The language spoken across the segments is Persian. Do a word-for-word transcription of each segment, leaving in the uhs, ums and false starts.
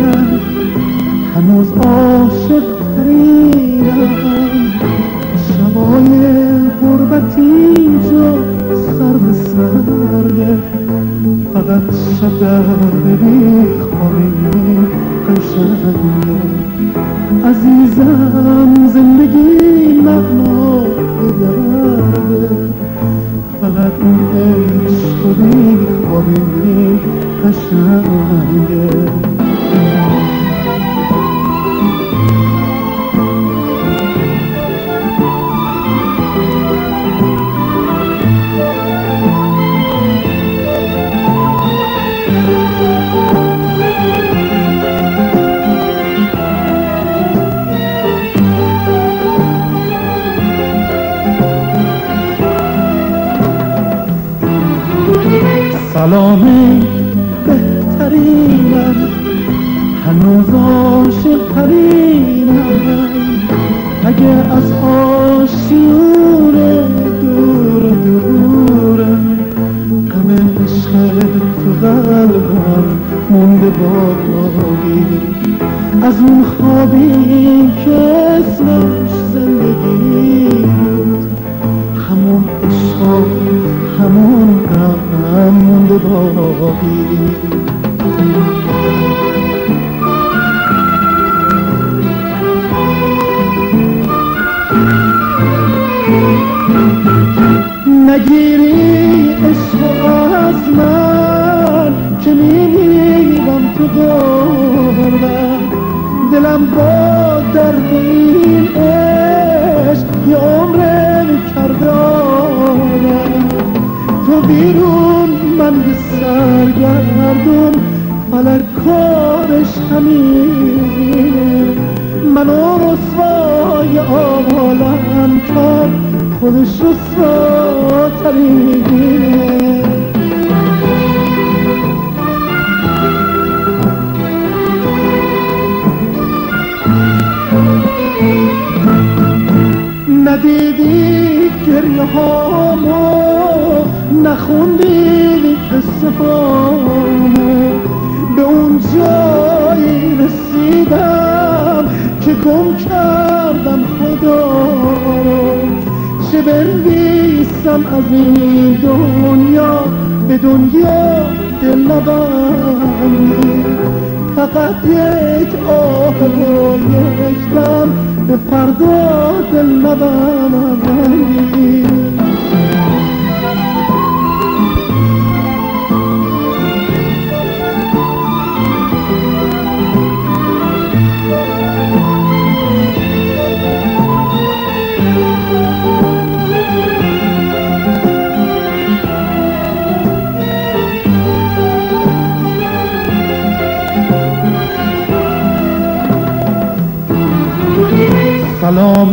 من هنوز عاشق ترینم. شبای غربت اینجا سرد سرده، فقط شب بی خوابی قشنگه. عزیزم زندگی معنای درده، فقط این عشق و بی خوابی قشنگه. سلام بهترینم، هنوز عاشق ترینم. اگه از آشیون دور دورم، غم عشق تو قلبم مونده باقی. از اون خوابی که اسمش زندگی بود، همون عشق و همون غم مونده باقی. نگیری عشق از من که میمیرم تو غربت. دلم با درد این عشق یه عمر کرده آدم. تو بیرون من به سرگردون، فلک کارش همینه. منو رسوای عالم کرد، خودش رسواترینه. ندیدی گریه هامو، نخوندی قصه هامو. به اون جایی رسیدم که گم کردم خدا رو. چه بنویسم از این دنیا، به دنیا دل نبندی. فقط یک آه و یک دم، به فردا دل نبندی. سلام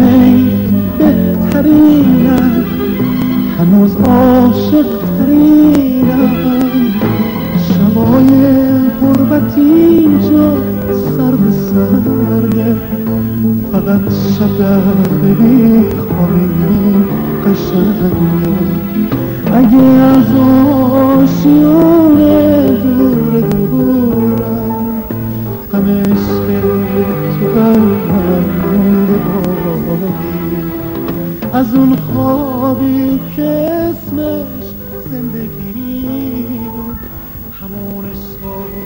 بهترینم، هنوز عاشق ترینم. شبای غربت اینجا سرد سرده، فقط شب بی خوابی قشنگه. اگه از آشیون دور دورم، غم عشق تو قلبم مونده باقی. از اون خوابی که اسمش زندگی بود، همون عشق